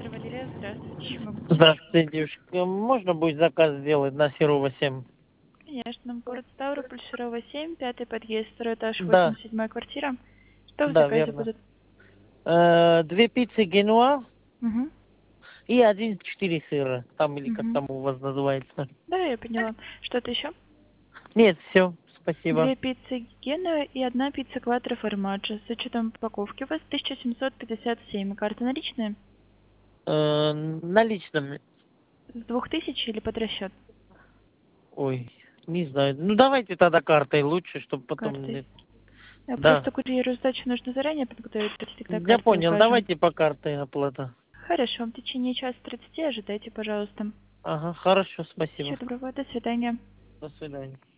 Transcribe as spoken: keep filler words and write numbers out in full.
Эвакуатор Валерия, здравствуйте. Чем могу помочь? Здравствуйте, девушка. Можно будет заказ сделать на Серова семь? Конечно. Город Ставрополь, Шарова, семь, пятый подъезд, второй этаж, Да, восемьдесят седьмая квартира. Что в да, заказе верно. будет? Э, две пиццы Генуа Угу. и один четыре сыра. Там или как Угу. там у вас называется. Да, я поняла. Что-то еще? Нет, все, спасибо. Две пиццы Генуа и одна пицца Кватро Формаджо. С учетом упаковки у вас тысяча семьсот пятьдесят семь. Карта наличная? Э, наличным. С двух тысяч или под расчет? Ой, не знаю. Ну давайте тогда картой лучше, чтобы потом... Картой. не- А Да. Просто курьеру сдачу нужно заранее подготовить, то есть тогда Я картой понял, укажем. давайте по карте оплата. Хорошо, в течение часа тридцати ожидайте, пожалуйста. Ага, хорошо, Всего спасибо. доброго, до свидания. До свидания.